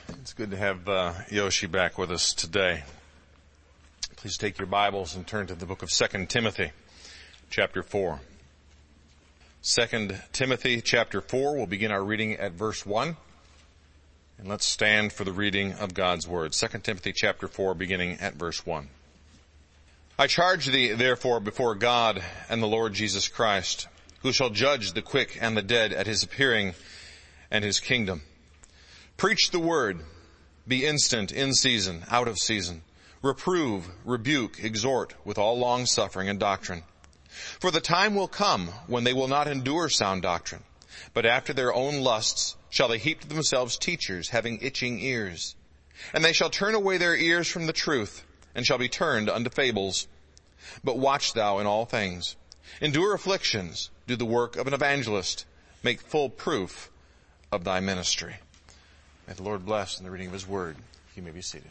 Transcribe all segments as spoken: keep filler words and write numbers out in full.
It's good to have uh, Yoshi back with us today. Please take your Bibles and turn to the book of Second Timothy, chapter four. Second Timothy, chapter four, we'll begin our reading at verse one. And let's stand for the reading of God's Word. Second Timothy, chapter four, beginning at verse one. I charge thee, therefore, before God and the Lord Jesus Christ, who shall judge the quick and the dead at his appearing and his kingdom. Preach the word. Be instant in season, out of season. Reprove, rebuke, exhort with all long-suffering and doctrine. For the time will come when they will not endure sound doctrine, but after their own lusts shall they heap to themselves teachers having itching ears. And they shall turn away their ears from the truth, and shall be turned unto fables. But watch thou in all things. Endure afflictions. Do the work of an evangelist. Make full proof of thy ministry. May the Lord bless in the reading of his word. You may be seated.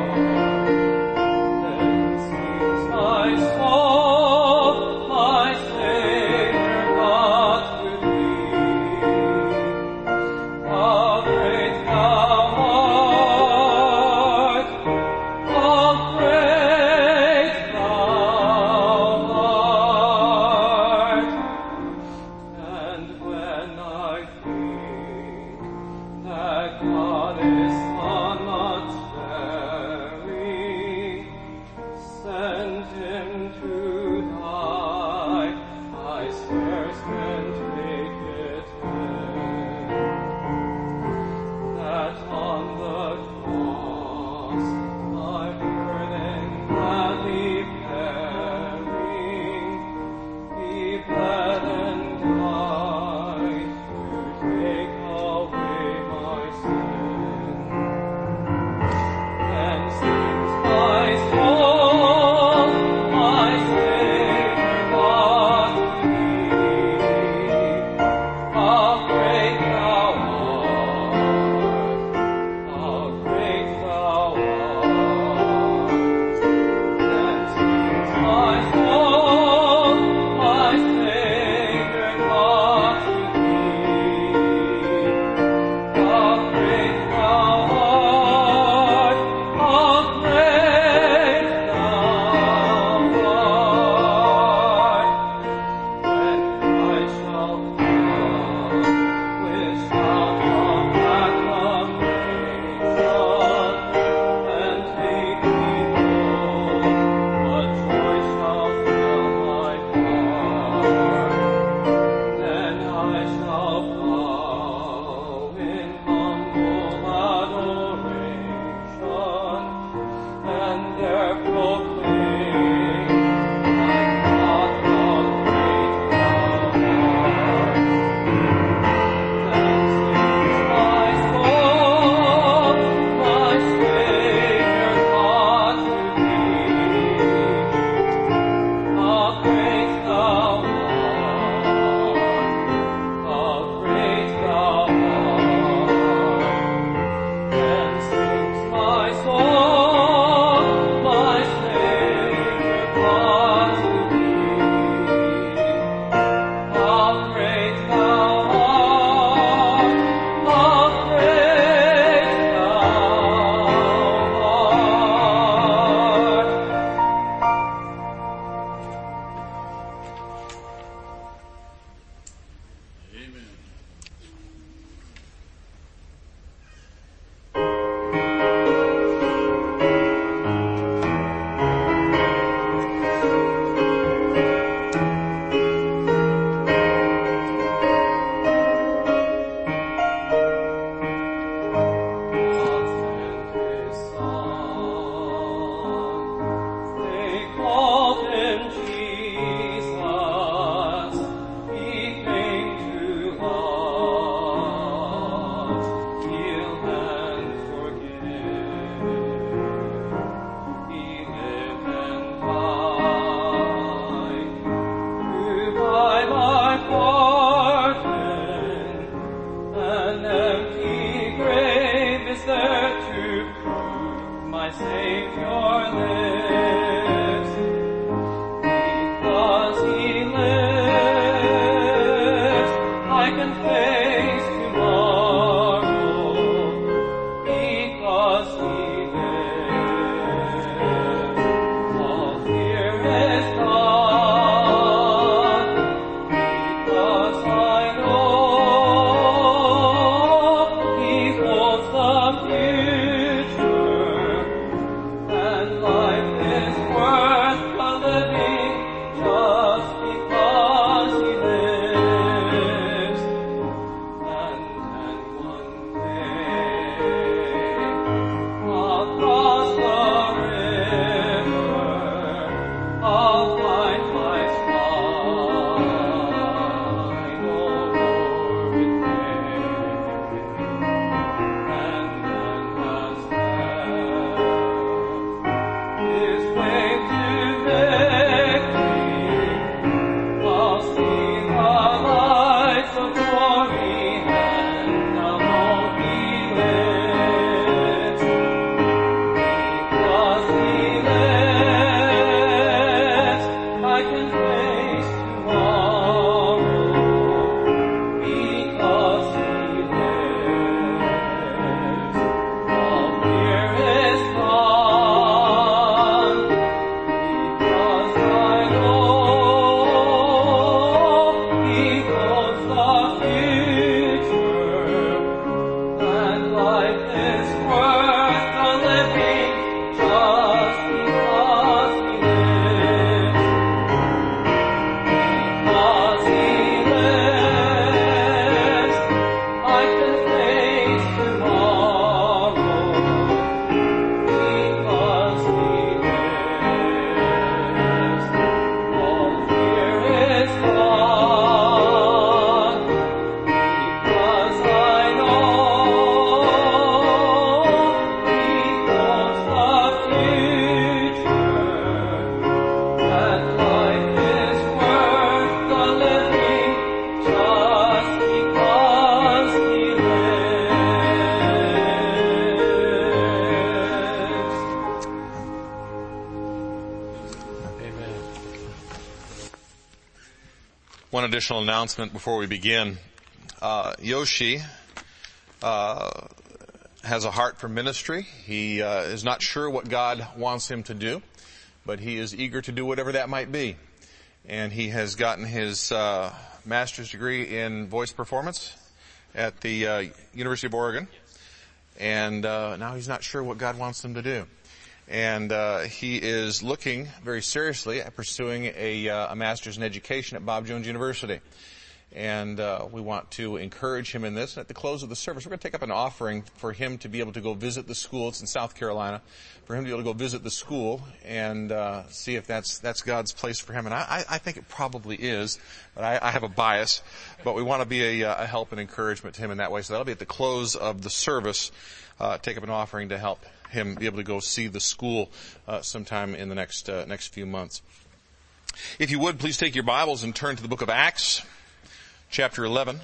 My One additional announcement before we begin. Uh, Yoshi uh, has a heart for ministry. He uh, is not sure what God wants him to do, but he is eager to do whatever that might be. And he has gotten his uh, master's degree in voice performance at the uh, University of Oregon. And uh, now he's not sure what God wants him to do. And uh, he is looking very seriously at pursuing a, uh, a master's in education at Bob Jones University. And uh, we want to encourage him in this. And at the close of the service, we're going to take up an offering for him to be able to go visit the school. It's in South Carolina. For him to be able to go visit the school and uh, see if that's that's God's place for him. And I, I think it probably is, but I, I have a bias. But we want to be a, a help and encouragement to him in that way. So that'll be at the close of the service. Uh, take up an offering to help him be able to go see the school uh, sometime in the next uh, next few months. If you would, please take your Bibles and turn to the book of Acts, chapter eleven.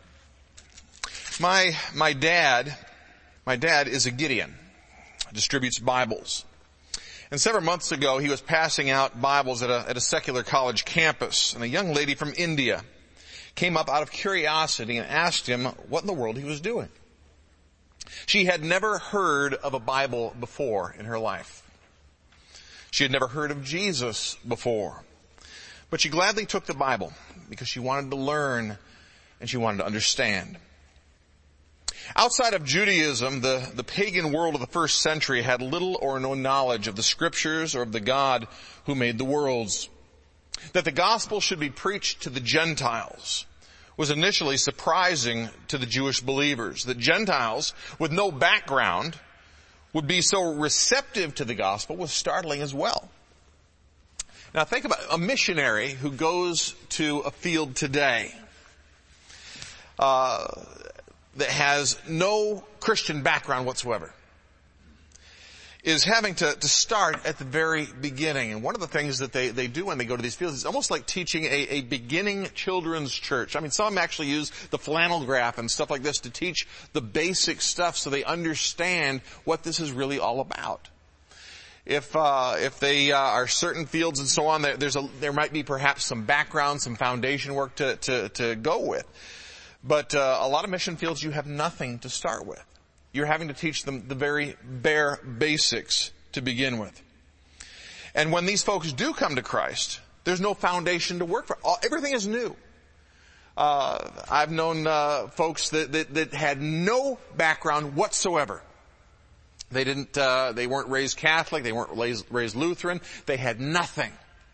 My my dad, my dad is a Gideon, distributes Bibles. And several months ago, he was passing out Bibles at a at a secular college campus, and a young lady from India came up out of curiosity and asked him what in the world he was doing. She had never heard of a Bible before in her life. She had never heard of Jesus before. But she gladly took the Bible because she wanted to learn and she wanted to understand. Outside of Judaism, the, the pagan world of the first century had little or no knowledge of the Scriptures or of the God who made the worlds. That the gospel should be preached to the Gentiles was initially surprising to the Jewish believers. That Gentiles with no background would be so receptive to the gospel was startling as well. Now think about a missionary who goes to a field today uh, that has no Christian background whatsoever, is having to, to start at the very beginning. And one of the things that they, they do when they go to these fields is almost like teaching a, a beginning children's church. I mean, some actually use the flannel graph and stuff like this to teach the basic stuff so they understand what this is really all about. If, uh, if they, uh, are certain fields and so on, there, there's a, there might be perhaps some background, some foundation work to, to, to go with. But, uh, a lot of mission fields you have nothing to start with. You're having to teach them the very bare basics to begin with. And when these folks do come to Christ, there's no foundation to work for. All, everything is new. Uh, I've known, uh, folks that, that, that had no background whatsoever. They didn't, uh, they weren't raised Catholic, they weren't raised, raised Lutheran, they had nothing.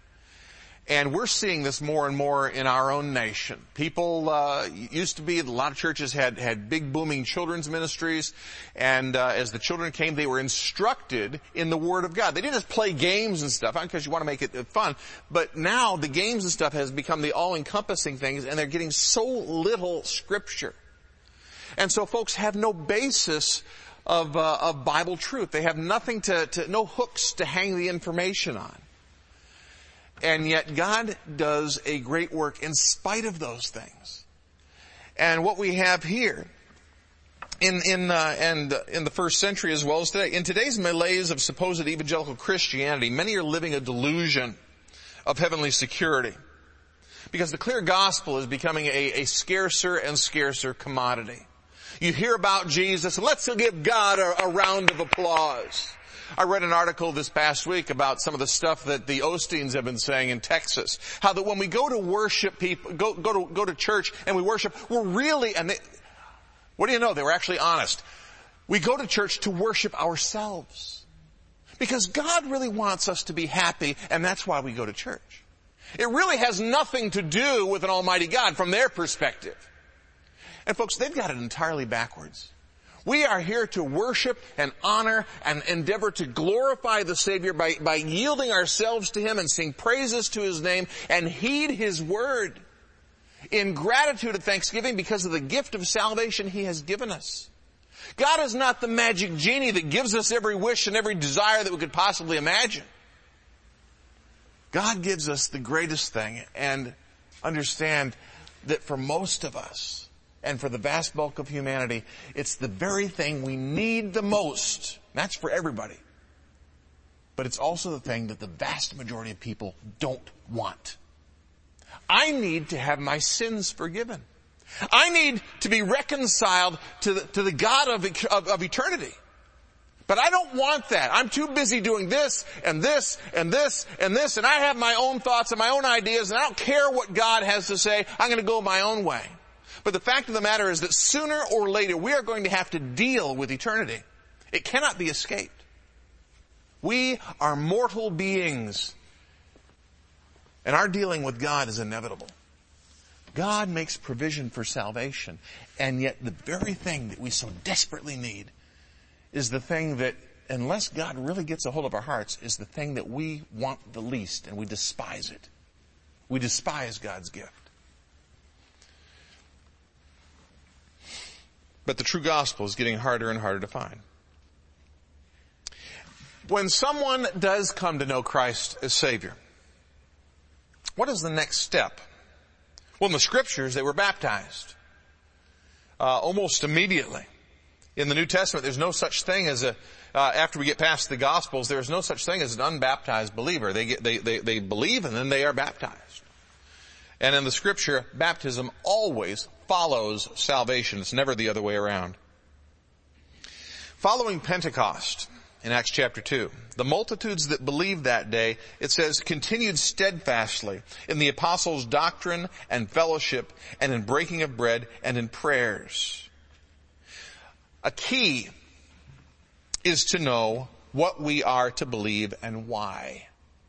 And we're seeing this more and more in our own nation. People, uh, used to be, a lot of churches had, had big booming children's ministries, and, uh, as the children came, they were instructed in the Word of God. They didn't just play games and stuff, because you want to make it fun, but now the games and stuff has become the all-encompassing things, and they're getting so little Scripture. And so folks have no basis of, uh, of Bible truth. They have nothing to, to, no hooks to hang the information on. And yet God does a great work in spite of those things. And what we have here in, in, uh, and uh, in the first century as well as today, in today's malaise of supposed evangelical Christianity, many are living a delusion of heavenly security. Because the clear gospel is becoming a, a scarcer and scarcer commodity. You hear about Jesus, and let's give God a, a round of applause. I read an article this past week about some of the stuff that the Osteens have been saying in Texas. How that when we go to worship people, go, go to, go to church and we worship, we're really, and they, what do you know? They were actually honest. We go to church to worship ourselves. Because God really wants us to be happy, and that's why we go to church. It really has nothing to do with an almighty God from their perspective. And folks, they've got it entirely backwards. We are here to worship and honor and endeavor to glorify the Savior by, by yielding ourselves to Him and sing praises to His name and heed His word in gratitude and thanksgiving because of the gift of salvation He has given us. God is not the magic genie that gives us every wish and every desire that we could possibly imagine. God gives us the greatest thing, and understand that for most of us, and for the vast bulk of humanity, it's the very thing we need the most. That's for everybody. But it's also the thing that the vast majority of people don't want. I need to have my sins forgiven. I need to be reconciled to the, to the God of, of, of eternity. But I don't want that. I'm too busy doing this and this and this and this, and I have my own thoughts and my own ideas, and I don't care what God has to say. I'm going to go my own way. But the fact of the matter is that sooner or later we are going to have to deal with eternity. It cannot be escaped. We are mortal beings, and our dealing with God is inevitable. God makes provision for salvation, and yet the very thing that we so desperately need is the thing that, unless God really gets a hold of our hearts, is the thing that we want the least, and we despise it. We despise God's gift. But the true gospel is getting harder and harder to find. When someone does come to know Christ as Savior, what is the next step? Well, in the Scriptures, they were baptized. Uh, almost immediately. In the New Testament, there's no such thing as a, uh, after we get past the Gospels, there's no such thing as an unbaptized believer. They get, they, they, they believe and then they are baptized. And in the Scripture, baptism always follows salvation. It's never the other way around. Following Pentecost, in Acts chapter two, the multitudes that believed that day, it says, continued steadfastly in the apostles' doctrine and fellowship and in breaking of bread and in prayers. A key is to know what we are to believe and why.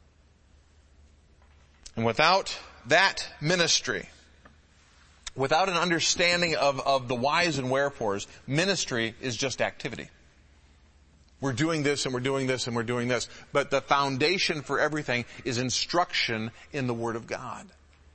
And without that ministry, without an understanding of, of the whys and wherefores, ministry is just activity. We're doing this and we're doing this and we're doing this. But the foundation for everything is instruction in the Word of God.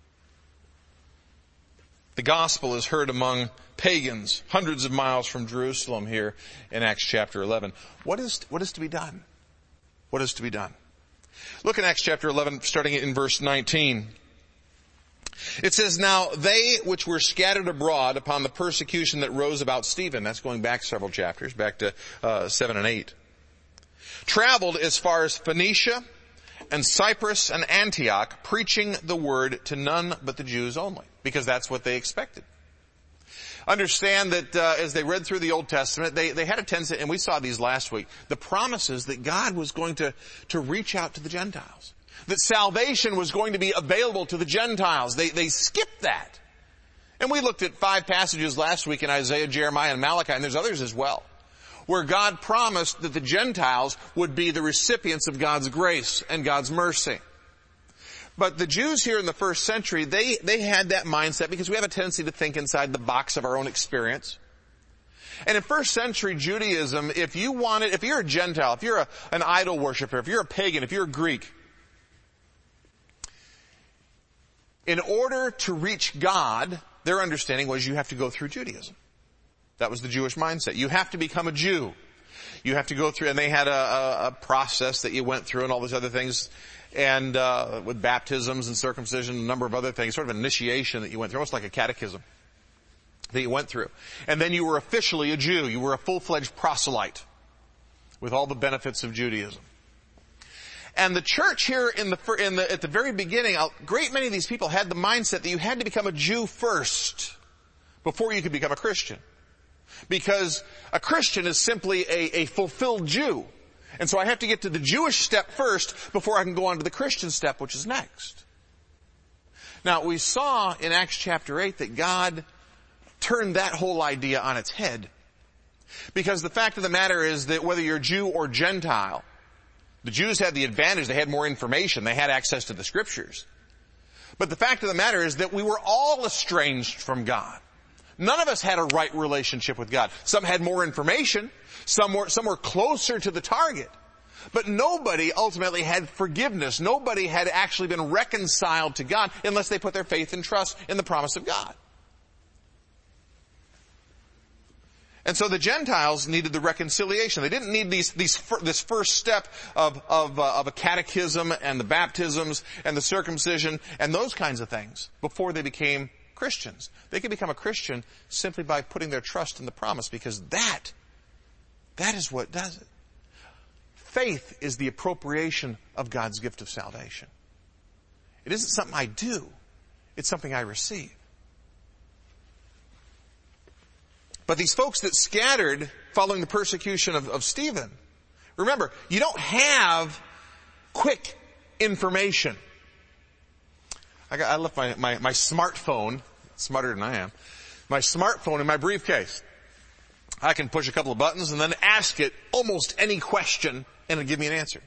The gospel is heard among pagans, hundreds of miles from Jerusalem here in Acts chapter eleven. What is, what is to be done? What is to be done? Look in Acts chapter eleven, starting in verse nineteen. It says, now they which were scattered abroad upon the persecution that rose about Stephen, that's going back several chapters, back to uh, seven and eight, traveled as far as Phoenicia and Cyprus and Antioch, preaching the word to none but the Jews only, because that's what they expected. Understand that uh, as they read through the Old Testament, they, they had a tendency, and we saw these last week, the promises that God was going to, to reach out to the Gentiles. That salvation was going to be available to the Gentiles. They, they skipped that. And we looked at five passages last week in Isaiah, Jeremiah, and Malachi, and there's others as well, where God promised that the Gentiles would be the recipients of God's grace and God's mercy. But the Jews here in the first century, they, they had that mindset because we have a tendency to think inside the box of our own experience. And in first century Judaism, if you wanted, if you're a Gentile, if you're a, an idol worshiper, if you're a pagan, if you're a Greek, in order to reach God, their understanding was you have to go through Judaism. That was the Jewish mindset. You have to become a Jew. You have to go through, and they had a, a, a process that you went through and all these other things, and uh with baptisms and circumcision and a number of other things, sort of an initiation that you went through, almost like a catechism that you went through. And then you were officially a Jew. You were a full-fledged proselyte with all the benefits of Judaism. And the church here in the, in the, at the very beginning, a great many of these people had the mindset that you had to become a Jew first before you could become a Christian. Because a Christian is simply a, a fulfilled Jew. And so I have to get to the Jewish step first before I can go on to the Christian step, which is next. Now, we saw in Acts chapter eight that God turned that whole idea on its head. Because the fact of the matter is that whether you're Jew or Gentile, the Jews had the advantage, they had more information, they had access to the Scriptures. But the fact of the matter is that we were all estranged from God. None of us had a right relationship with God. Some had more information, some were, some were closer to the target. But nobody ultimately had forgiveness. Nobody had actually been reconciled to God unless they put their faith and trust in the promise of God. And so the Gentiles needed the reconciliation. They didn't need these, these, this first step of, of, uh, of a catechism and the baptisms and the circumcision and those kinds of things before they became Christians. They could become a Christian simply by putting their trust in the promise, because that, that is what does it. Faith is the appropriation of God's gift of salvation. It isn't something I do. It's something I receive. But these folks that scattered following the persecution of, of Stephen, remember, you don't have quick information. I, got, I left my, my, my smartphone, smarter than I am, my smartphone in my briefcase. I can push a couple of buttons and then ask it almost any question and it'll give me an answer.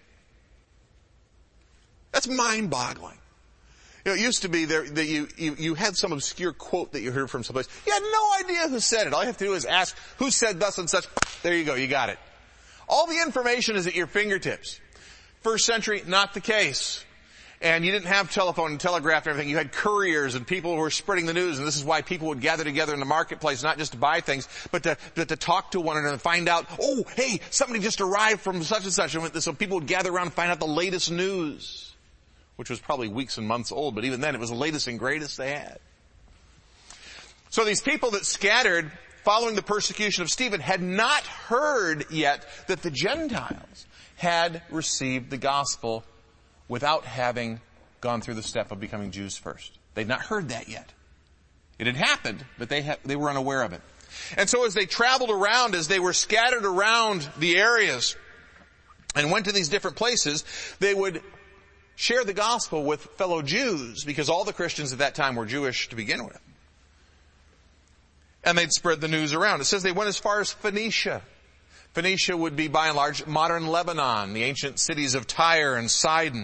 That's mind-boggling. You know, it used to be there that you, you, you had some obscure quote that you heard from someplace. You had no idea who said it. All you have to do is ask, who said thus and such? There you go, you got it. All the information is at your fingertips. First century, not the case. And you didn't have telephone and telegraph and everything. You had couriers and people who were spreading the news. And this is why people would gather together in the marketplace, not just to buy things, but to, but to talk to one another and find out, oh, hey, somebody just arrived from such and such. And so people would gather around and find out the latest news, which was probably weeks and months old. But even then, it was the latest and greatest they had. So these people that scattered following the persecution of Stephen had not heard yet that the Gentiles had received the gospel without having gone through the step of becoming Jews first. They'd not heard that yet. It had happened, but they ha- they were unaware of it. And so as they traveled around, as they were scattered around the areas and went to these different places, they would share the gospel with fellow Jews, because all the Christians at that time were Jewish to begin with. And they'd spread the news around. It says they went as far as Phoenicia. Phoenicia would be by and large modern Lebanon, the ancient cities of Tyre and Sidon.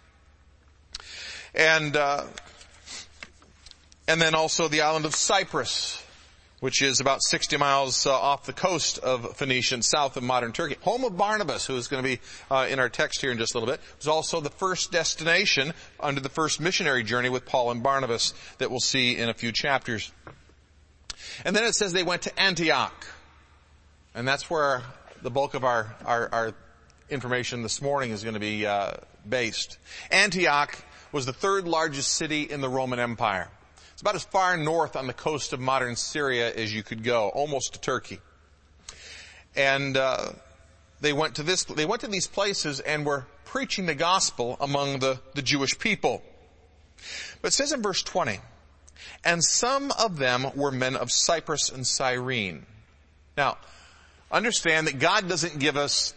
And, uh, and then also the island of Cyprus, which is about sixty miles uh, off the coast of Phoenicia and south of modern Turkey. Home of Barnabas, who is going to be uh, in our text here in just a little bit, was also the first destination under the first missionary journey with Paul and Barnabas that we'll see in a few chapters. And then it says they went to Antioch. And that's where the bulk of our, our, our information this morning is going to be uh, based. Antioch was the third largest city in the Roman Empire. It's about as far north on the coast of modern Syria as you could go, almost to Turkey. And uh, they went to this. They went to these places and were preaching the gospel among the, the Jewish people. But it says in verse twenty, and some of them were men of Cyprus and Cyrene. Now, understand that God doesn't give us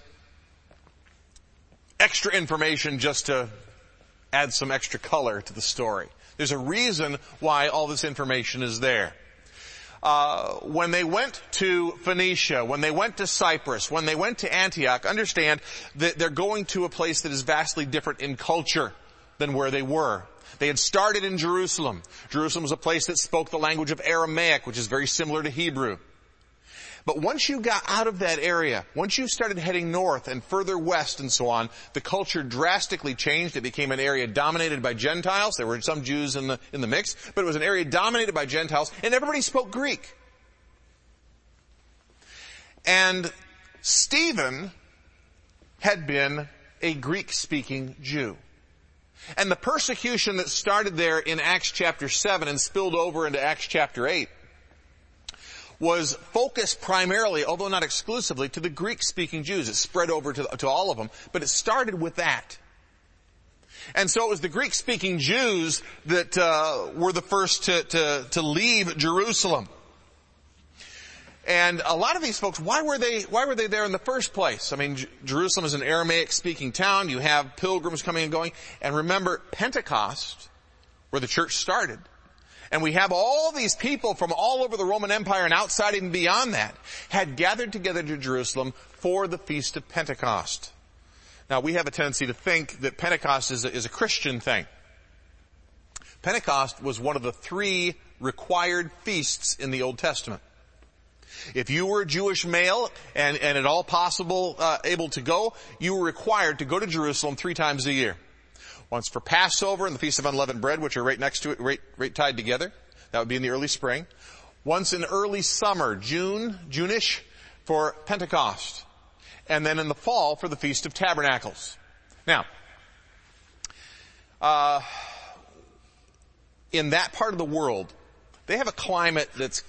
extra information just to add some extra color to the story. There's a reason why all this information is there. Uh, when they went to Phoenicia, when they went to Cyprus, when they went to Antioch, understand that they're going to a place that is vastly different in culture than where they were. They had started in Jerusalem. Jerusalem was a place that spoke the language of Aramaic, which is very similar to Hebrew. But once you got out of that area, once you started heading north and further west and so on, the culture drastically changed. It became an area dominated by Gentiles. There were some Jews in the, in the mix, but it was an area dominated by Gentiles, and everybody spoke Greek. And Stephen had been a Greek-speaking Jew. And the persecution that started there in Acts chapter seven and spilled over into Acts chapter eight was focused primarily, although not exclusively, to the Greek-speaking Jews. It spread over to, to all of them, but it started with that. And so it was the Greek-speaking Jews that uh, were the first to, to, to leave Jerusalem. And a lot of these folks, why were they, why were they there in the first place? I mean, J- Jerusalem is an Aramaic-speaking town. You have pilgrims coming and going. And remember, Pentecost, where the church started. And we have all these people from all over the Roman Empire and outside and beyond that had gathered together to Jerusalem for the Feast of Pentecost. Now, we have a tendency to think that Pentecost is a, is a Christian thing. Pentecost was one of the three required feasts in the Old Testament. If you were a Jewish male and, and at all possible uh, able to go, you were required to go to Jerusalem three times a year. Once for Passover and the Feast of Unleavened Bread, which are right next to it, right, right tied together. That would be in the early spring. Once in early summer, June, June-ish, for Pentecost. And then in the fall for the Feast of Tabernacles. Now, uh, in that part of the world, they have a climate that's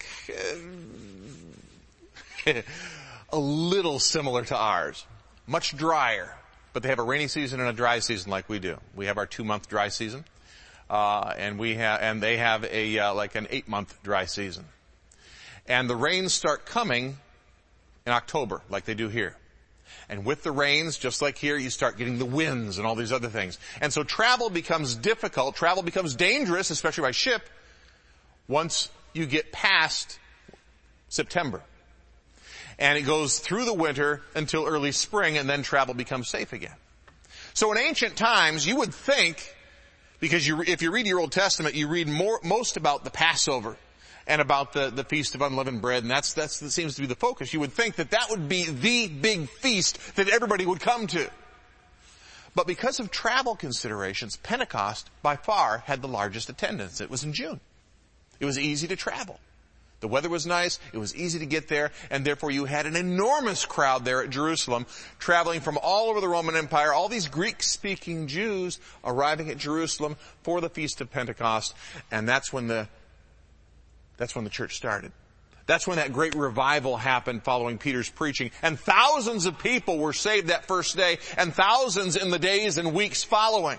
a little similar to ours. Much drier. But they have a rainy season and a dry season like we do. We have our two-month dry season. Uh, and we have, and they have a, uh, like an eight month dry season. And the rains start coming in October, like they do here. And with the rains, just like here, you start getting the winds and all these other things. And so travel becomes difficult, travel becomes dangerous, especially by ship, once you get past September. And it goes through the winter until early spring, and then travel becomes safe again. So in ancient times, you would think, because you, if you read your Old Testament, you read more, most about the Passover and about the, the Feast of Unleavened Bread, and that's, that's, that seems to be the focus. You would think that that would be the big feast that everybody would come to. But because of travel considerations, Pentecost, by far, had the largest attendance. It was in June. It was easy to travel. The weather was nice, it was easy to get there, and therefore you had an enormous crowd there at Jerusalem, traveling from all over the Roman Empire, all these Greek-speaking Jews arriving at Jerusalem for the Feast of Pentecost, and that's when the, that's when the church started. That's when that great revival happened following Peter's preaching, and thousands of people were saved that first day, and thousands in the days and weeks following.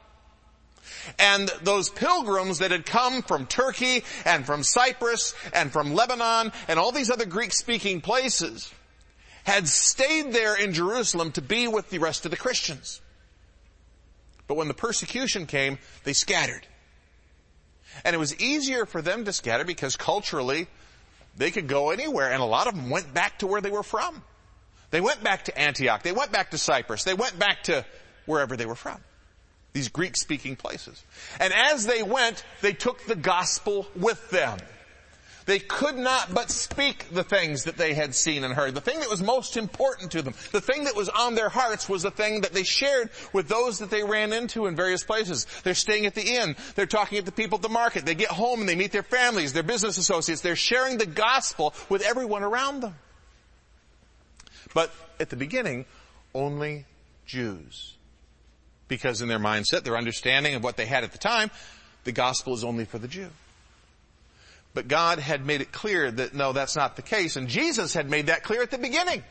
And those pilgrims that had come from Turkey and from Cyprus and from Lebanon and all these other Greek-speaking places had stayed there in Jerusalem to be with the rest of the Christians. But when the persecution came, they scattered. And it was easier for them to scatter because culturally they could go anywhere, and a lot of them went back to where they were from. They went back to Antioch. They went back to Cyprus. They went back to wherever they were from. These Greek-speaking places. And as they went, they took the gospel with them. They could not but speak the things that they had seen and heard. The thing that was most important to them, the thing that was on their hearts, was the thing that they shared with those that they ran into in various places. They're staying at the inn. They're talking to the people at the market. They get home and they meet their families, their business associates. They're sharing the gospel with everyone around them. But at the beginning, only Jews. Because in their mindset, their understanding of what they had at the time, the gospel is only for the Jew. But God had made it clear that no, that's not the case. And Jesus had made that clear at the beginning.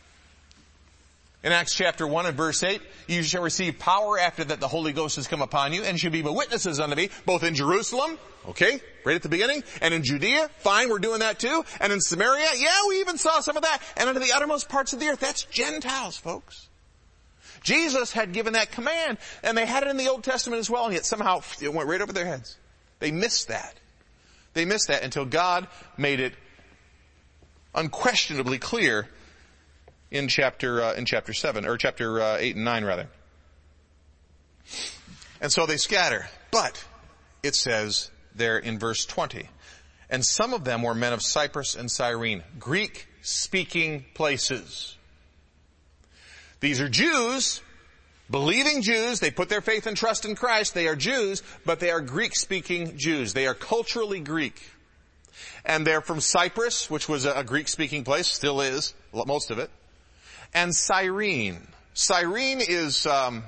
In Acts chapter one and verse eight, you shall receive power after that the Holy Ghost has come upon you, and shall be my witnesses unto me, both in Jerusalem, okay, right at the beginning, and in Judea, fine, we're doing that too, and in Samaria, yeah, we even saw some of that, and unto the uttermost parts of the earth. That's Gentiles, folks. Jesus had given that command, and they had it in the Old Testament as well, and yet somehow it went right over their heads. They missed that. They missed that until God made it unquestionably clear in chapter uh, in chapter seven, or chapter uh, eight and nine rather. And so they scatter. But it says there in verse twenty, and some of them were men of Cyprus and Cyrene, Greek-speaking places. These are Jews, believing Jews. They put their faith and trust in Christ. They are Jews, but they are Greek-speaking Jews. They are culturally Greek. And they're from Cyprus, which was a Greek-speaking place, still is, most of it. And Cyrene. Cyrene is, um,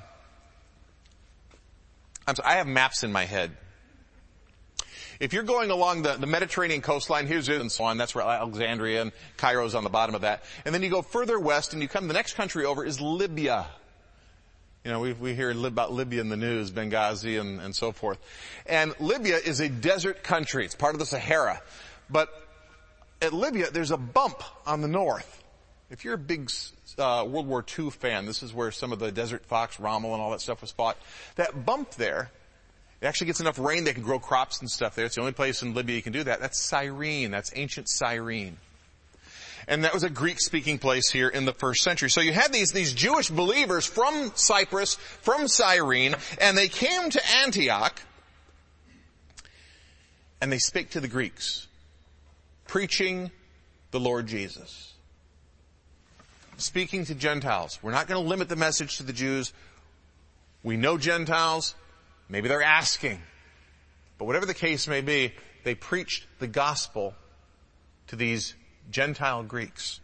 I'm sorry, I have maps in my head. If you're going along the, the Mediterranean coastline, here's it and so on, that's where Alexandria and Cairo's on the bottom of that. And then you go further west and you come, the next country over is Libya. You know, we, we hear about Libya in the news, Benghazi and, and so forth. And Libya is a desert country. It's part of the Sahara. But at Libya, there's a bump on the north. If you're a big uh, World War Two fan, this is where some of the Desert Fox, Rommel and all that stuff was fought. That bump there, it actually gets enough rain they can grow crops and stuff there. It's the only place in Libya you can do that. That's Cyrene. That's ancient Cyrene. And that was a Greek-speaking place here in the first century. So you had these, these Jewish believers from Cyprus, from Cyrene, and they came to Antioch, and they spake to the Greeks, preaching the Lord Jesus. Speaking to Gentiles. We're not going to limit the message to the Jews. We know Gentiles. Maybe they're asking. But whatever the case may be, they preached the gospel to these Gentile Greeks.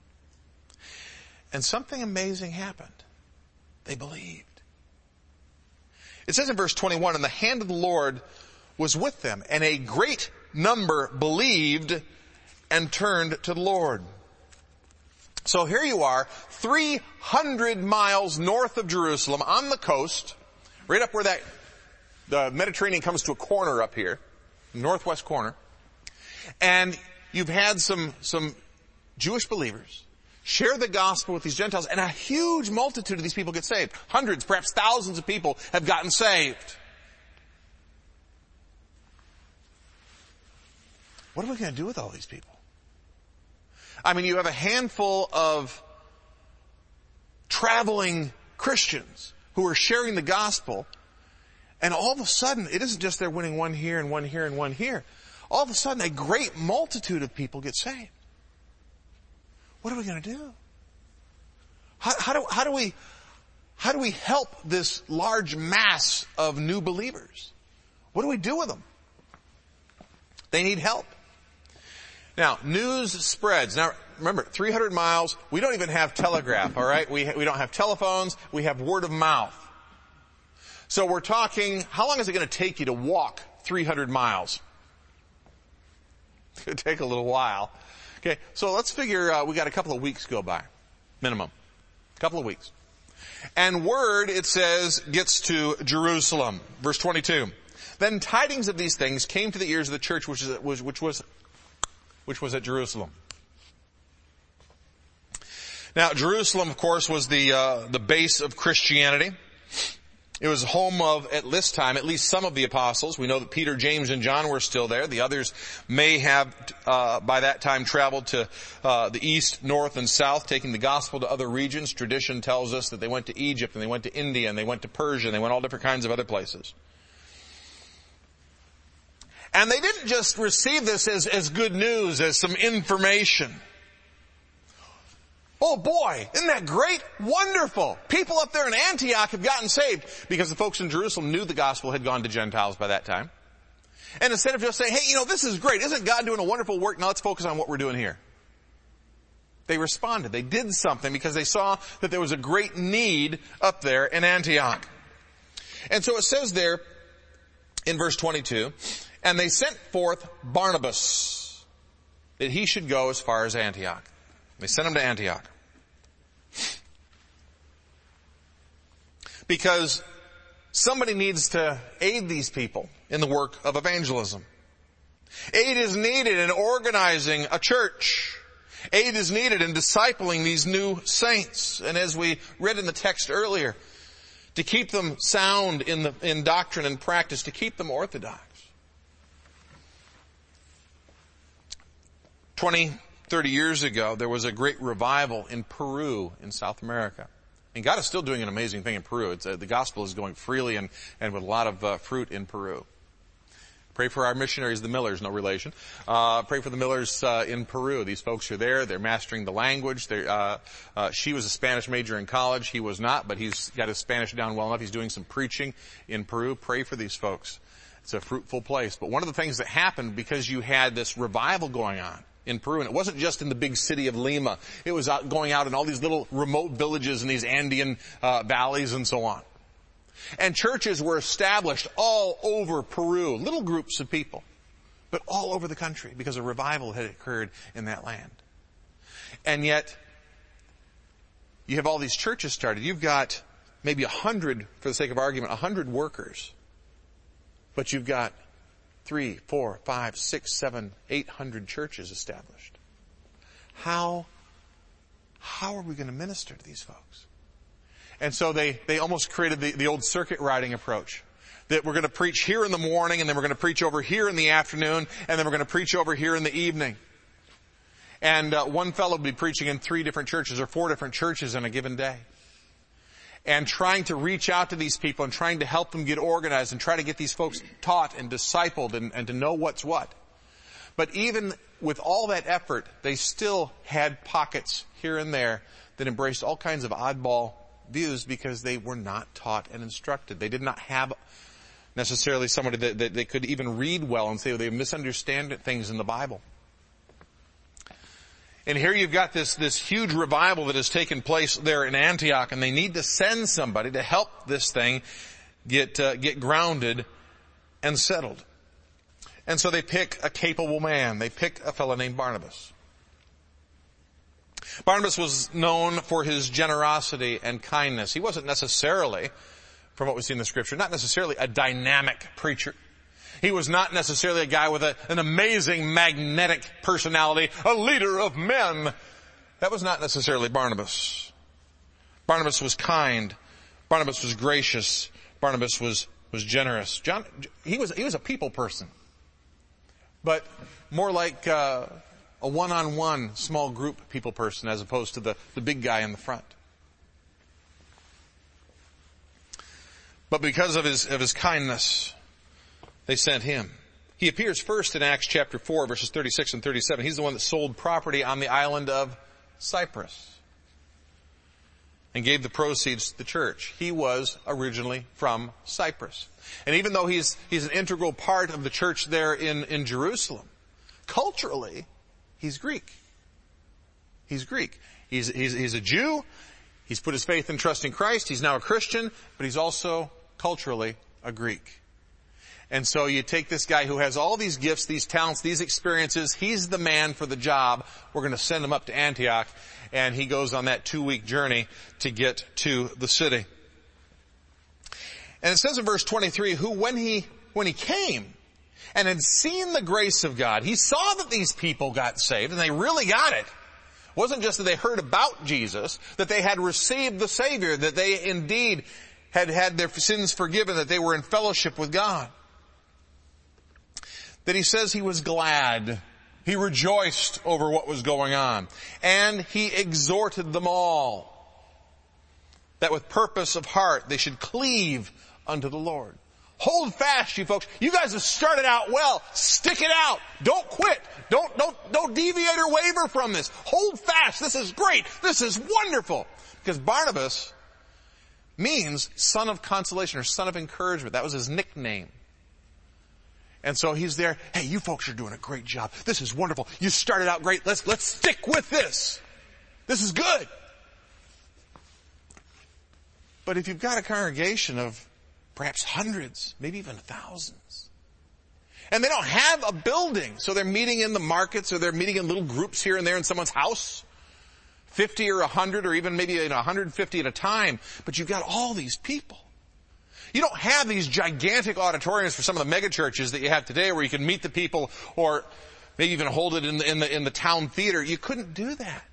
And something amazing happened. They believed. It says in verse twenty-one, and the hand of the Lord was with them, and a great number believed and turned to the Lord. So here you are, three hundred miles north of Jerusalem, on the coast, right up where that the Mediterranean comes to a corner up here, northwest corner, and you've had some, some Jewish believers share the gospel with these Gentiles, and a huge multitude of these people get saved. Hundreds, perhaps thousands of people have gotten saved. What are we going to do with all these people? I mean, you have a handful of traveling Christians who are sharing the gospel, and all of a sudden, it isn't just they're winning one here and one here and one here. All of a sudden, a great multitude of people get saved. What are we going to do? How, how do, how do we, how do we help this large mass of new believers? What do we do with them? They need help. Now, news spreads. Now, remember, three hundred miles, we don't even have telegraph, all right? We, we don't have telephones, we have word of mouth. So we're talking, how long is it going to take you to walk three hundred miles? It's going to take a little while. Okay, so let's figure uh, we got a couple of weeks go by, minimum. A couple of weeks. And word, it says, gets to Jerusalem. Verse twenty-two. Then tidings of these things came to the ears of the church which, is, which, which was which was at Jerusalem. Now, Jerusalem, of course, was the uh, the base of Christianity. It was home of, at this time, at least some of the apostles. We know that Peter, James, and John were still there. The others may have, uh, by that time, traveled to uh, the east, north, and south, taking the gospel to other regions. Tradition tells us that they went to Egypt, and they went to India, and they went to Persia, and they went all different kinds of other places. And they didn't just receive this as, as good news, as some information. Oh boy, isn't that great? Wonderful. People up there in Antioch have gotten saved because the folks in Jerusalem knew the gospel had gone to Gentiles by that time. And instead of just saying, hey, you know, this is great. Isn't God doing a wonderful work? Now let's focus on what we're doing here. They responded. They did something because they saw that there was a great need up there in Antioch. And so it says there in verse twenty-two, and they sent forth Barnabas that he should go as far as Antioch. They sent him to Antioch. Because somebody needs to aid these people in the work of evangelism. Aid is needed in organizing a church. Aid is needed in discipling these new saints. And as we read in the text earlier, to keep them sound in the, in doctrine and practice, to keep them orthodox. Twenty, thirty years ago, there was a great revival in Peru in South America. And God is still doing an amazing thing in Peru. It's, uh, the gospel is going freely and, and with a lot of uh, fruit in Peru. Pray for our missionaries, the Millers, no relation. Uh, pray for the Millers uh, in Peru. These folks are there. They're mastering the language. They're, uh, uh, she was a Spanish major in college. He was not, but he's got his Spanish down well enough. He's doing some preaching in Peru. Pray for these folks. It's a fruitful place. But one of the things that happened because you had this revival going on in Peru, and it wasn't just in the big city of Lima. It was out, going out in all these little remote villages in these Andean uh, valleys and so on. And churches were established all over Peru, little groups of people, but all over the country because a revival had occurred in that land. And yet, you have all these churches started. You've got maybe a hundred, for the sake of argument, a hundred workers, but you've got three, four, five, six, seven, eight hundred churches established. How, how are we going to minister to these folks? And so they, they almost created the, the old circuit riding approach. That we're going to preach here in the morning, and then we're going to preach over here in the afternoon, and then we're going to preach over here in the evening. And uh, one fellow would be preaching in three different churches or four different churches in a given day. And trying to reach out to these people and trying to help them get organized and try to get these folks taught and discipled and, and to know what's what. But even with all that effort, they still had pockets here and there that embraced all kinds of oddball views because they were not taught and instructed. They did not have necessarily somebody that, that they could even read well and say they misunderstand things in the Bible. And here you've got this, this huge revival that has taken place there in Antioch, and they need to send somebody to help this thing get, uh, get grounded and settled. And so they pick a capable man. They pick a fellow named Barnabas. Barnabas was known for his generosity and kindness. He wasn't necessarily from what we see in the Scripture. Not necessarily a dynamic preacher. He was not necessarily a guy with a, an amazing magnetic personality, a leader of men. That was not necessarily Barnabas. Barnabas was kind. Barnabas was gracious. Barnabas was, was generous. John, he was, he was a people person. But more like, uh, a one-on-one small group people person as opposed to the, the big guy in the front. But because of his, of his kindness, they sent him. He appears first in Acts chapter four, verses thirty-six and thirty-seven. He's the one that sold property on the island of Cyprus and gave the proceeds to the church. He was originally from Cyprus. And even though he's, he's an integral part of the church there in, in Jerusalem, culturally, he's Greek. He's Greek. He's, he's, he's a Jew. He's put his faith and trust in Christ. He's now a Christian, but he's also culturally a Greek. And so you take this guy who has all these gifts, these talents, these experiences. He's the man for the job. We're going to send him up to Antioch. And he goes on that two-week journey to get to the city. And it says in verse twenty-three, who when he, when he came and had seen the grace of God, he saw that these people got saved, and they really got it. It wasn't just that they heard about Jesus, that they had received the Savior, that they indeed had had their sins forgiven, that they were in fellowship with God. That he says he was glad. He rejoiced over what was going on. And he exhorted them all that with purpose of heart they should cleave unto the Lord. Hold fast, you folks. You guys have started out well. Stick it out. Don't quit. Don't, don't, don't deviate or waver from this. Hold fast. This is great. This is wonderful. Because Barnabas means son of consolation or son of encouragement. That was his nickname. And so he's there. Hey, you folks are doing a great job. This is wonderful. You started out great. Let's, let's stick with this. This is good. But if you've got a congregation of perhaps hundreds, maybe even thousands, and they don't have a building, so they're meeting in the markets or they're meeting in little groups here and there in someone's house, fifty or a hundred or even maybe one hundred fifty at a time, but you've got all these people. You don't have these gigantic auditoriums for some of the mega churches that you have today where you can meet the people or maybe even hold it in the, in the, in the town theater. You couldn't do that.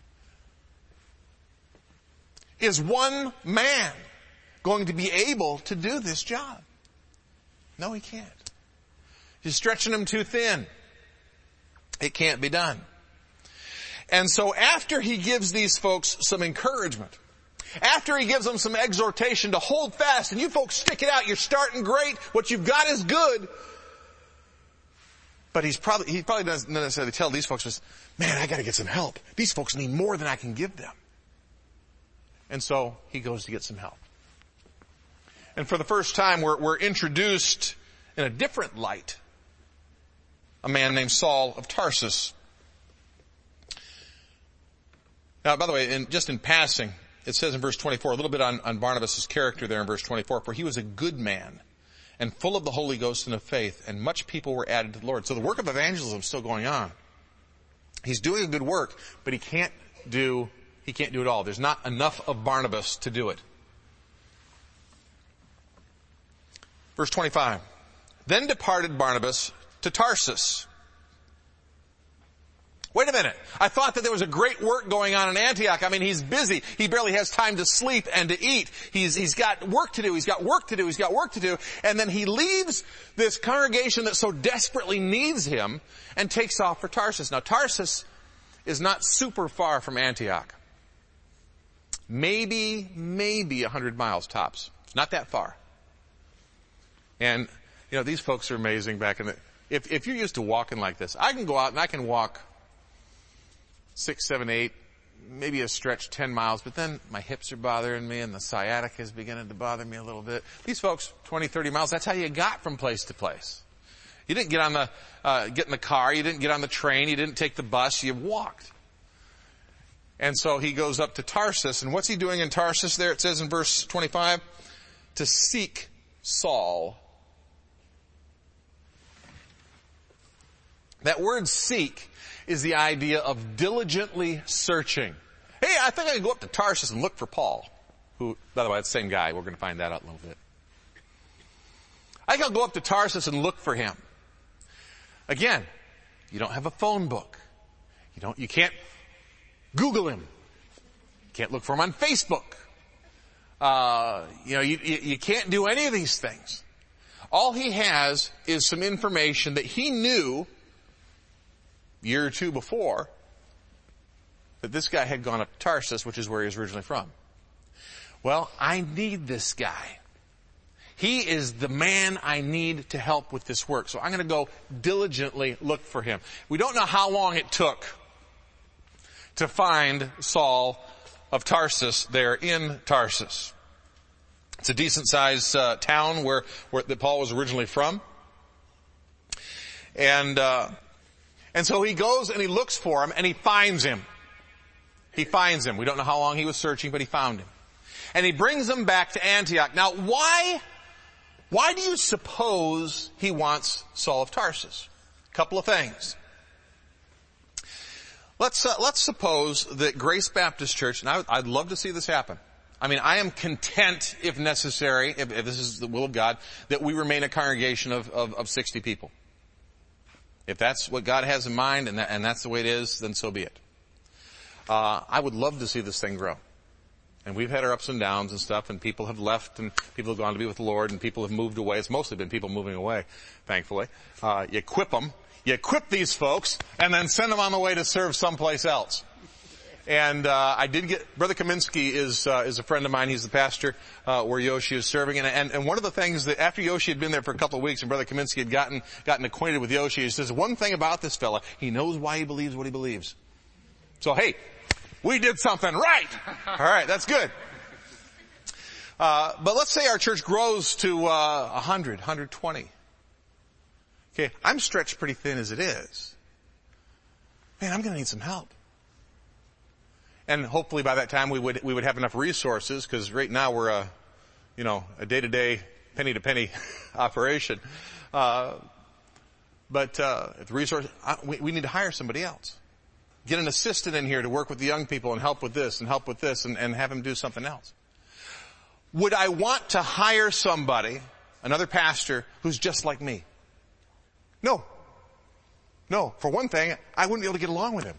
Is one man going to be able to do this job? No, he can't. You're stretching him too thin. It can't be done. And so after he gives these folks some encouragement, after he gives them some exhortation to hold fast, and you folks stick it out, you're starting great, what you've got is good. But he's probably, he probably doesn't necessarily tell these folks, man, I gotta get some help. These folks need more than I can give them. And so he goes to get some help. And for the first time, we're, we're introduced in a different light. A man named Saul of Tarsus. Now, by the way, in, just in passing, it says in verse twenty-four, a little bit on, on Barnabas' character there in verse twenty-four, for he was a good man and full of the Holy Ghost and of faith, and much people were added to the Lord. So the work of evangelism is still going on. He's doing a good work, but he can't do, he can't do it all. There's not enough of Barnabas to do it. Verse twenty-five, then departed Barnabas to Tarsus. Wait a minute. I thought that there was a great work going on in Antioch. I mean, he's busy. He barely has time to sleep and to eat. He's, he's got work to do. He's got work to do. He's got work to do. And then he leaves this congregation that so desperately needs him and takes off for Tarsus. Now, Tarsus is not super far from Antioch. Maybe, maybe a hundred miles tops. It's not that far. And, you know, these folks are amazing back in the, if, if you're used to walking like this, I can go out and I can walk six, seven, eight, maybe a stretch ten miles, but then my hips are bothering me and the sciatica is beginning to bother me a little bit. These folks, twenty, thirty miles, that's how you got from place to place. You didn't get on the, uh, get in the car, you didn't get on the train, you didn't take the bus, you walked. And so he goes up to Tarsus, and what's he doing in Tarsus there? It says in verse twenty-five, to seek Saul. That word seek is the idea of diligently searching. Hey, I think I can go up to Tarsus and look for Paul. who, by the way, it's the same guy. We're going to find that out in a little bit. I think I'll go up to Tarsus and look for him. Again, you don't have a phone book. You don't, you can't Google him. You can't look for him on Facebook. Uh, you know, you, you, you can't do any of these things. All he has is some information that he knew a year or two before that this guy had gone up to Tarsus, which is where he was originally from. Well, I need this guy. He is the man I need to help with this work. So I'm going to go diligently look for him. We don't know how long it took to find Saul of Tarsus there in Tarsus. It's a decent sized uh, town where, where that Paul was originally from. And, uh, and so he goes and he looks for him and he finds him. He finds him. We don't know how long he was searching, but he found him. And he brings him back to Antioch. Now, why, why do you suppose he wants Saul of Tarsus? A couple of things. Let's, uh, let's suppose that Grace Baptist Church, and I, I'd love to see this happen. I mean, I am content, if necessary, if, if this is the will of God, that we remain a congregation of, of, of sixty people. If that's what God has in mind and, that, and that's the way it is, then so be it. Uh, I would love to see this thing grow. And we've had our ups and downs and stuff, and people have left, and people have gone to be with the Lord, and people have moved away. It's mostly been people moving away, thankfully. Uh, you equip them. You equip these folks, and then send them on the way to serve someplace else. And uh I did get, Brother Kaminsky is uh, is a friend of mine. He's the pastor uh where Yoshi is serving. And, and and one of the things that after Yoshi had been there for a couple of weeks and Brother Kaminsky had gotten gotten acquainted with Yoshi, he says, one thing about this fella, he knows why he believes what he believes. So hey, we did something right. All right, that's good. Uh but let's say our church grows to uh one hundred, one hundred twenty. Okay, I'm stretched pretty thin as it is. Man, I'm going to need some help. And hopefully by that time we would, we would have enough resources, because right now we're a, you know, a day-to-day, penny-to-penny operation. Uh, but, uh, if the resource, I, we, we need to hire somebody else. Get an assistant in here to work with the young people and help with this and help with this and, and have him do something else. Would I want to hire somebody, another pastor, who's just like me? No. No. For one thing, I wouldn't be able to get along with him.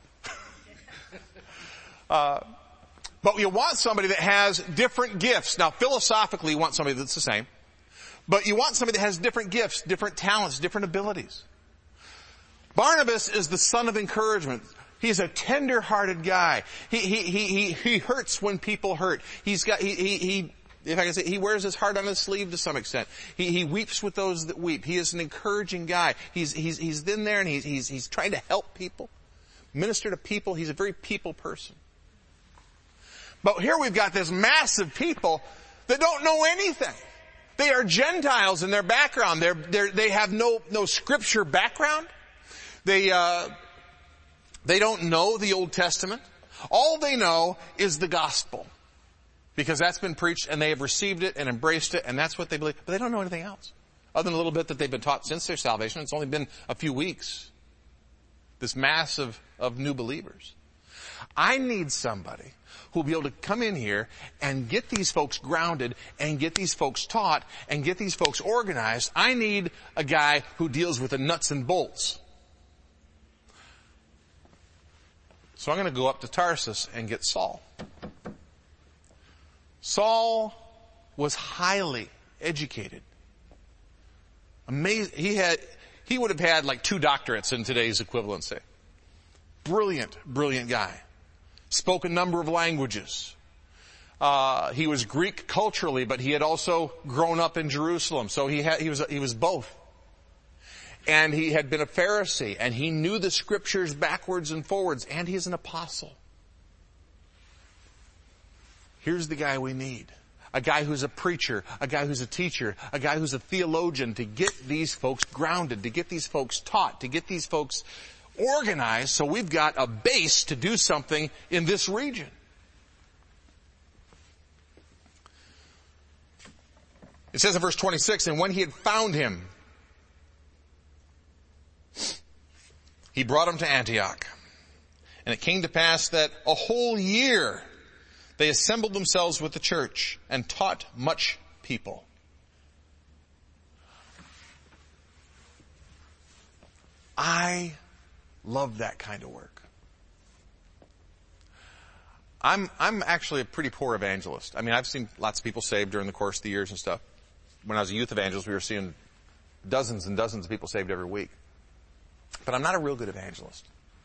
Uh, but you want somebody that has different gifts. Now, philosophically, you want somebody that's the same. But you want somebody that has different gifts, different talents, different abilities. Barnabas is the son of encouragement. He's a tender-hearted guy. He, he, he, he, he hurts when people hurt. He's got, he, he, he, if I can say, he wears his heart on his sleeve to some extent. He, he weeps with those that weep. He is an encouraging guy. He's, he's, he's in there and he's, he's, he's trying to help people, minister to people. He's a very people person. But here we've got this mass of people that don't know anything. They are Gentiles in their background. They're, they're, they have no, no scripture background. They, uh, they don't know the Old Testament. All they know is the gospel. Because that's been preached and they have received it and embraced it and that's what they believe. But they don't know anything else. Other than a little bit that they've been taught since their salvation. It's only been a few weeks. This mass of, of new believers. I need somebody who will be able to come in here and get these folks grounded and get these folks taught and get these folks organized. I need a guy who deals with the nuts and bolts. So I'm going to go up to Tarsus and get Saul. Saul was highly educated. Amazing. He had, he would have had like two doctorates in today's equivalency. Brilliant, brilliant guy. Spoke a number of languages. Uh, he was Greek culturally, but he had also grown up in Jerusalem. So he had, he was, he was both. And he had been a Pharisee, and he knew the scriptures backwards and forwards, and he's an apostle. Here's the guy we need. A guy who's a preacher, a guy who's a teacher, a guy who's a theologian to get these folks grounded, to get these folks taught, to get these folks organized so we've got a base to do something in this region. It says in verse twenty-six, and when he had found him, he brought him to Antioch. And it came to pass that a whole year They assembled themselves with the church and taught much people. I love that kind of work. I'm, I'm actually a pretty poor evangelist. I mean, I've seen lots of people saved during the course of the years and stuff. When I was a youth evangelist, we were seeing dozens and dozens of people saved every week. But I'm not a real good evangelist.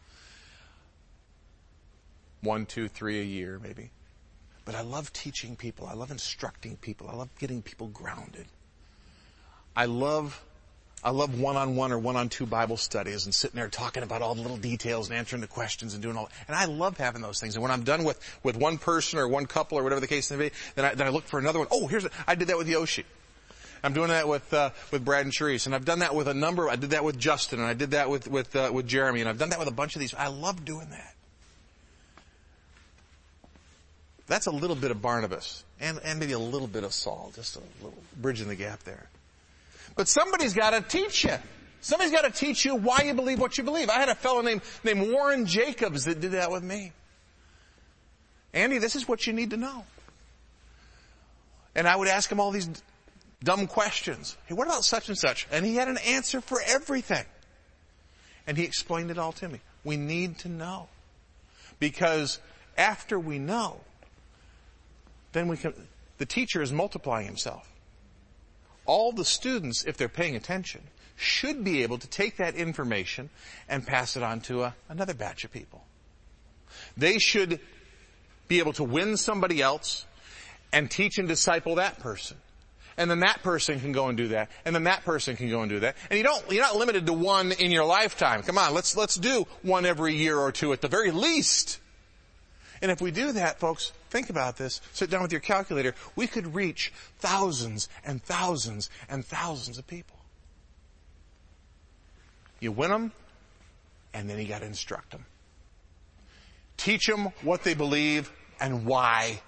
One, two, three a year, maybe. But I love teaching people. I love instructing people. I love getting people grounded. I love, I love one-on-one or one-on-two Bible studies and sitting there talking about all the little details and answering the questions and doing all. And I love having those things. And when I'm done with, with one person or one couple or whatever the case may be, then I, then I look for another one. Oh, here's, a, I did that with Yoshi. I'm doing that with, uh, with Brad and Sharice. And I've done that with a number, I did that with Justin, and I did that with, with, uh, with Jeremy, and I've done that with a bunch of these. I love doing that. That's a little bit of Barnabas. And, and maybe a little bit of Saul. Just a little bridging the gap there. But somebody's gotta teach you. Somebody's gotta teach you why you believe what you believe. I had a fellow named, named Warren Jacobs that did that with me. Andy, this is what you need to know. And I would ask him all these dumb questions. Hey, what about such and such? And he had an answer for everything. And he explained it all to me. We need to know. Because after we know, then we can, the teacher is multiplying himself. All the students, if they're paying attention, should be able to take that information and pass it on to a, another batch of people. They should be able to win somebody else and teach and disciple that person. And then that person can go and do that. And then that person can go and do that. And you don't, you're not limited to one in your lifetime. Come on, let's, let's do one every year or two at the very least. And if we do that, folks, think about this. Sit down with your calculator. We could reach thousands and thousands and thousands of people. You win them, and then you got to instruct them. Teach them what they believe and why.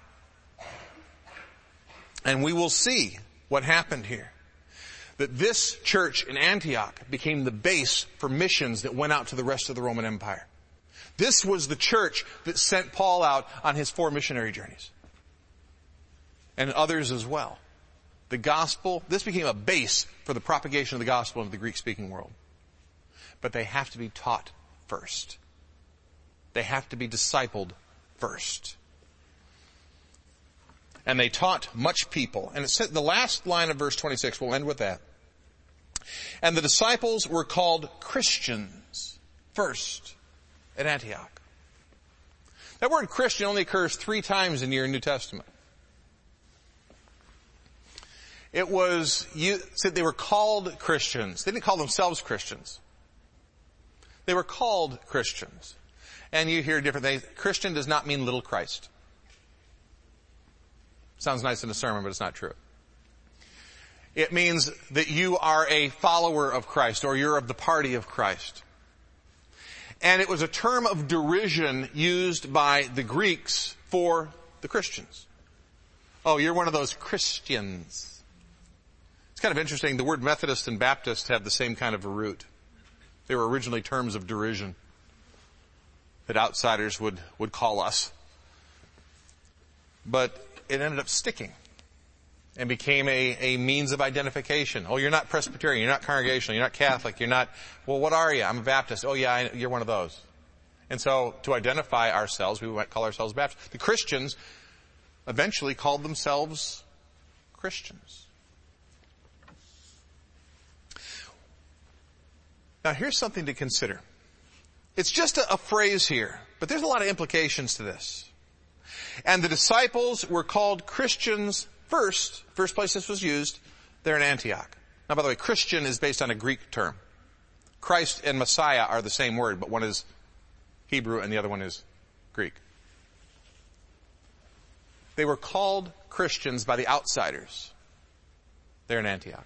And we will see what happened here. That this church in Antioch became the base for missions that went out to the rest of the Roman Empire. This was the church that sent Paul out on his four missionary journeys. And others as well. The gospel, this became a base for the propagation of the gospel into the Greek-speaking world. But they have to be taught first. They have to be discipled first. And they taught much people. And it said, the last line of verse twenty-six, we'll end with that. And the disciples were called Christians first at Antioch. That word Christian only occurs three times in your New Testament. It was, you said they were called Christians. They didn't call themselves Christians. They were called Christians. And you hear different things. Christian does not mean little Christ. Sounds nice in a sermon, but it's not true. It means that you are a follower of Christ, or you're of the party of Christ. And it was a term of derision used by the Greeks for the Christians. Oh, you're one of those Christians. It's kind of interesting. The word Methodist and Baptist have the same kind of a root. They were originally terms of derision that outsiders would, would call us. But it ended up sticking and became a, a means of identification. Oh, you're not Presbyterian, you're not Congregational, you're not Catholic, you're not, well, what are you? I'm a Baptist. Oh yeah, I, you're one of those. And so to identify ourselves, we might call ourselves Baptists. The Christians eventually called themselves Christians. Now here's something to consider. It's just a, a phrase here, but there's a lot of implications to this. And the disciples were called Christians first. First place this was used, there in Antioch. Now, by the way, Christian is based on a Greek term. Christ and Messiah are the same word, but one is Hebrew and the other one is Greek. They were called Christians by the outsiders there in Antioch.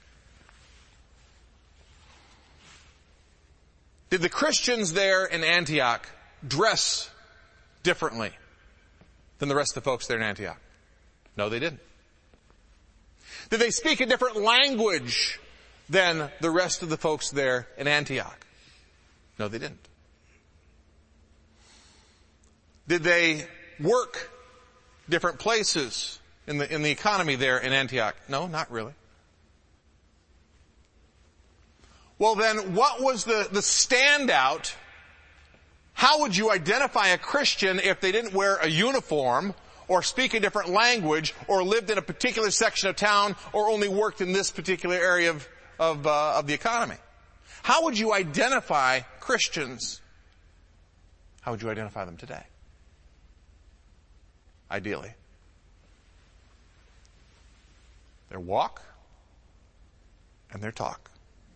Did the Christians there in Antioch dress differently than the rest of the folks there in Antioch? No, they didn't. Did they speak a different language than the rest of the folks there in Antioch? No, they didn't. Did they work different places in the, in the economy there in Antioch? No, not really. Well then, what was the, the standout? How would you identify a Christian if they didn't wear a uniform, or speak a different language, or lived in a particular section of town, or only worked in this particular area of, of, uh, of the economy? How would you identify Christians? How would you identify them today? Ideally, their walk and their talk.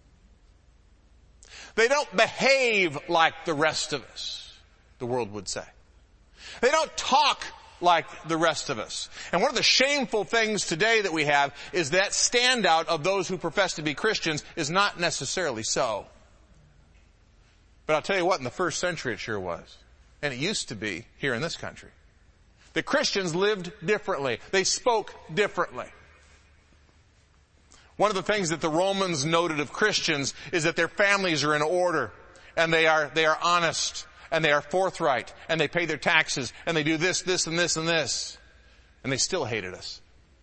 They don't behave like the rest of us, the world would say. They don't talk like the rest of us. And one of the shameful things today that we have is that standout of those who profess to be Christians is not necessarily so. But I'll tell you what, in the first century it sure was. And it used to be here in this country. The Christians lived differently. They spoke differently. One of the things that the Romans noted of Christians is that their families are in order, and they are, they are honest, and they are forthright, and they pay their taxes, and they do this, this, and this, and this. And they still hated us.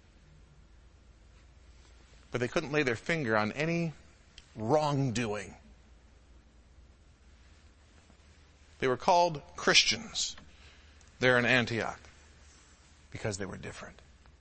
But they couldn't lay their finger on any wrongdoing. They were called Christians there in Antioch because they were different.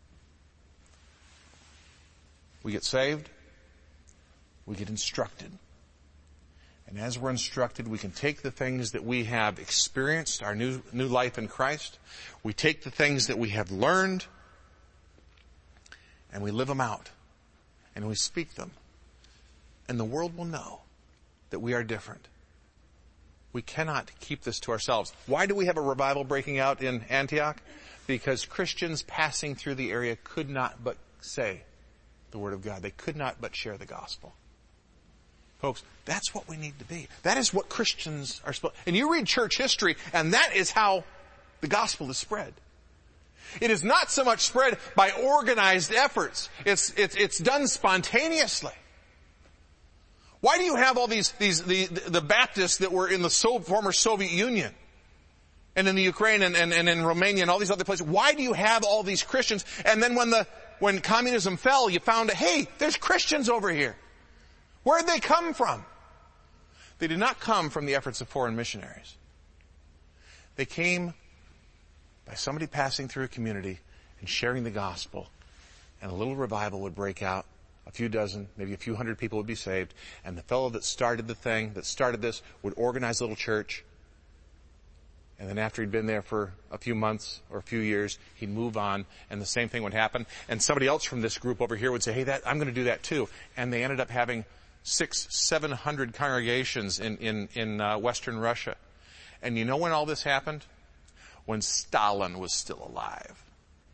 We get saved, we get instructed. And as we're instructed, we can take the things that we have experienced, our new, new life in Christ. We take the things that we have learned, and we live them out. And we speak them. And the world will know that we are different. We cannot keep this to ourselves. Why do we have a revival breaking out in Antioch? Because Christians passing through the area could not but say the Word of God. They could not but share the gospel. Folks, that's what we need to be. That is what Christians are supposed to. And you read church history, and that is how the gospel is spread. It is not so much spread by organized efforts. It's, it's, it's done spontaneously. Why do you have all these, these, the, the Baptists that were in the so, former Soviet Union and in the Ukraine and, and, and in Romania and all these other places? Why do you have all these Christians? And then when the, when communism fell, you found, hey, there's Christians over here. Where'd they come from? They did not come from the efforts of foreign missionaries. They came by somebody passing through a community and sharing the gospel, and a little revival would break out. A few dozen, maybe a few hundred people would be saved, and the fellow that started the thing, that started this, would organize a little church, and then after he'd been there for a few months or a few years, he'd move on, and the same thing would happen, and somebody else from this group over here would say, hey, that, I'm going to do that too. And they ended up having six, seven hundred congregations in, in, in uh, Western Russia. And you know when all this happened? When Stalin was still alive.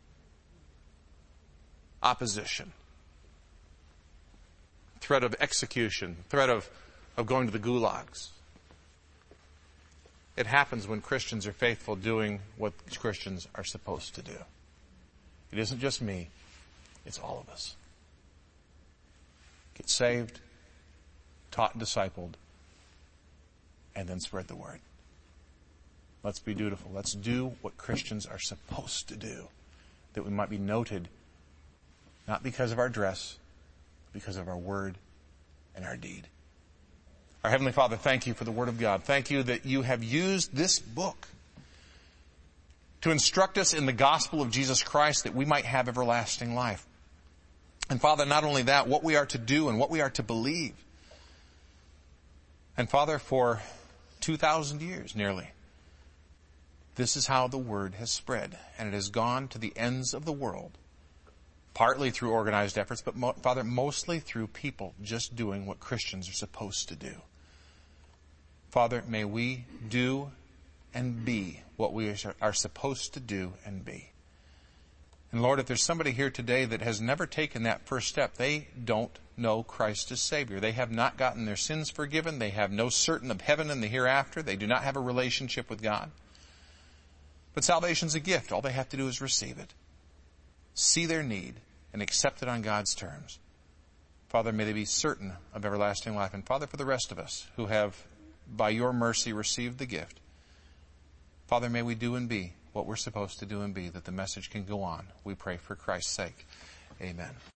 Opposition. Threat of execution. Threat of, of going to the gulags. It happens when Christians are faithful doing what Christians are supposed to do. It isn't just me. It's all of us. Get saved, taught and discipled, and then spread the word. Let's be dutiful. Let's do what Christians are supposed to do, that we might be noted, not because of our dress, but because of our word and our deed. Our Heavenly Father, thank you for the Word of God. Thank you that you have used this book to instruct us in the gospel of Jesus Christ that we might have everlasting life. And Father, not only that, what we are to do and what we are to believe. And Father, for two thousand years nearly, this is how the Word has spread, and it has gone to the ends of the world, partly through organized efforts, but mo- Father, mostly through people just doing what Christians are supposed to do. Father, may we do and be what we are supposed to do and be. And Lord, if there's somebody here today that has never taken that first step, they don't know Christ as Savior. They have not gotten their sins forgiven. They have no certain of heaven and the hereafter. They do not have a relationship with God. But salvation's a gift. All they have to do is receive it, see their need, and accept it on God's terms. Father, may they be certain of everlasting life. And Father, for the rest of us who have, by your mercy, received the gift, Father, may we do and be what we're supposed to do and be, that the message can go on. We pray for Christ's sake. Amen.